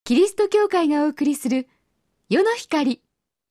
キリスト教会がお送りする世の光。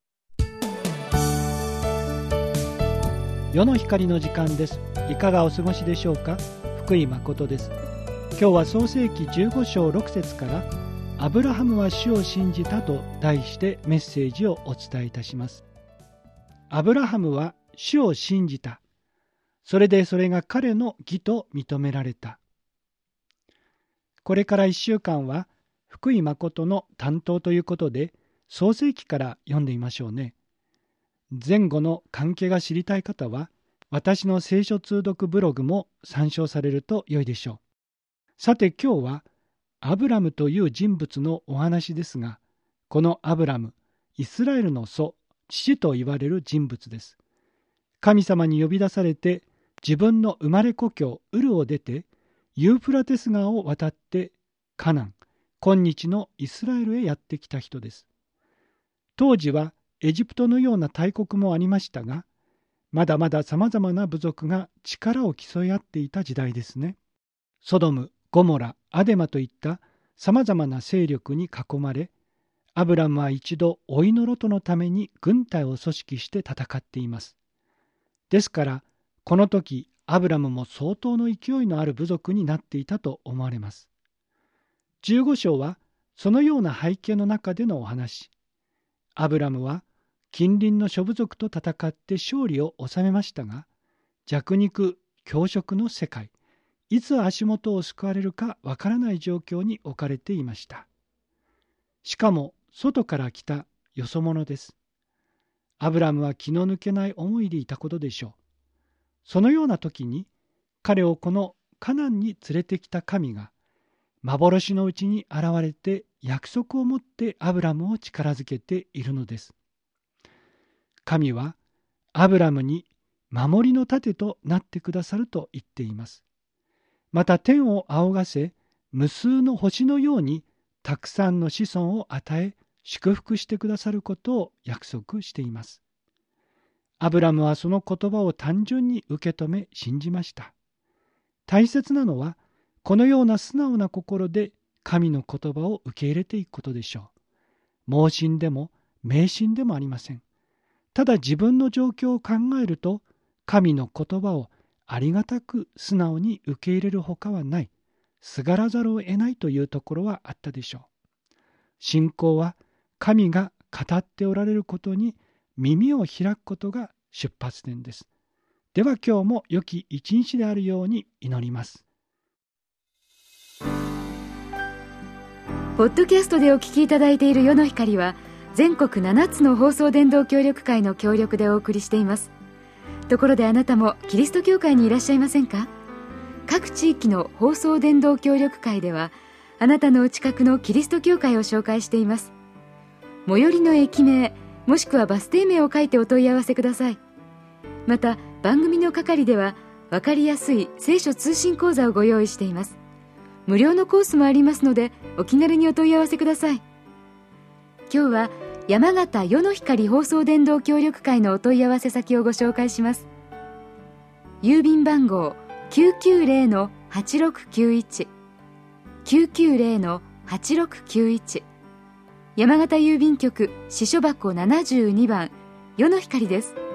世の光の時間です。いかがお過ごしでしょうか。福井誠です。今日は創世記15章6節からアブラハムは主を信じたと題してメッセージをお伝えいたします。アブラハムは主を信じた。それでそれが彼の義と認められた。これから1週間は福井誠の担当ということで創世記から読んでみましょうね。前後の関係が知りたい方は私の聖書通読ブログも参照されると良いでしょう。さて今日はアブラムという人物のお話ですが、このアブラム、イスラエルの祖、父と言われる人物です。神様に呼び出されて自分の生まれ故郷ウルを出てユーフラテス川を渡ってカナン、今日のイスラエルへやってきた人です。当時はエジプトのような大国もありましたが、まだまださまざまな部族が力を競い合っていた時代ですね。ソドム、ゴモラ、アデマといったさまざまな勢力に囲まれ、アブラムは一度おいのロトのために軍隊を組織して戦っています。ですからこの時アブラムも相当の勢いのある部族になっていたと思われます。15章はそのような背景の中でのお話。アブラムは近隣の諸部族と戦って勝利を収めましたが、弱肉強食の世界、いつ足元を救われるかわからない状況に置かれていました。しかも外から来たよそ者です。アブラムは気の抜けない思いでいたことでしょう。そのような時に彼をこのカナンに連れてきた神が幻のうちに現れて約束を持ってアブラムを力づけているのです。神はアブラムに守りの盾となってくださると言っています。また天を仰がせ、無数の星のようにたくさんの子孫を与え、祝福してくださることを約束しています。アブラムはその言葉を単純に受け止め信じました。大切なのは、このような素直な心で神の言葉を受け入れていくことでしょう。盲信でも迷信でもありません。ただ自分の状況を考えると、神の言葉をありがたく素直に受け入れるほかはない、すがらざるを得ないというところはあったでしょう。信仰は神が語っておられることに耳を開くことが出発点です。では今日も良き一日であるように祈ります。 ポッドキャストでお聞きいただいている世の光は、全国7つの放送伝道協力会の協力でお送りしています。ところであなたもキリスト教会にいらっしゃいませんか？各地域の放送伝道協力会では、あなたのお近くのキリスト教会を紹介しています。最寄りの駅名、もしくはバス停名を書いてお問い合わせください。また番組の係では分かりやすい聖書通信講座をご用意しています。無料のコースもありますので、お気軽にお問い合わせください。今日は山形世の光放送伝道協力会のお問い合わせ先をご紹介します。郵便番号 990-8691 990-8691、 山形郵便局支所箱72番世の光です。